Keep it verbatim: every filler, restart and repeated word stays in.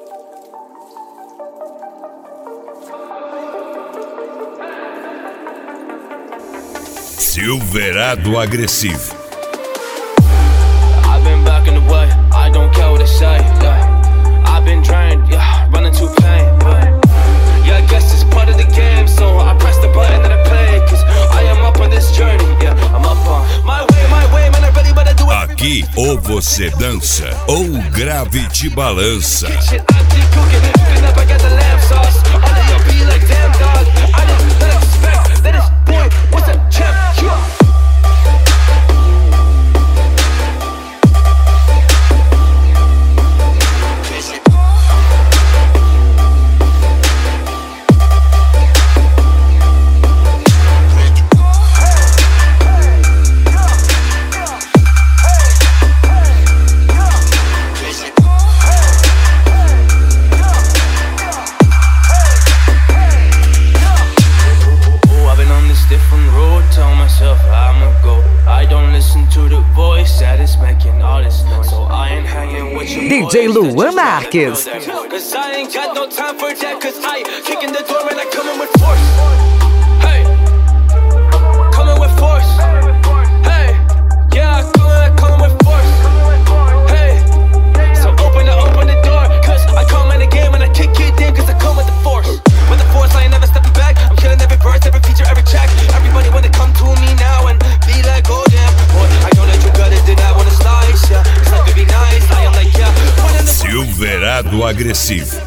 Silverado Agressivo. I've been back in the way, I don't care what they say. Yeah. I've been drained, yeah, running to pain. Yeah. yeah, I guess it's part of the game, so I press the button that I play. Cause I am up on this journey, yeah, I'm up on my way, my way, man, I'm ready, but I do it. Aqui, ou você dança, ou o grave te balança. D J Luan Marques. Cause I ain't got no time for that, cause I kick in the door and I come in with force. Hey, coming with force. Hey, yeah, I come in, I come in with force. Hey, so open the, open the door, cause I come in the game and I kick it in, cause I come with the force. With the force, I ain't never stepping back. I'm killing every verse, every feature, every track. Everybody wanna come to me now and be like, oh damn, boy, I know that you got it, did I wanna slice, yeah. It's not gonna be nice, I am like, yeah. Silverado Agressivo.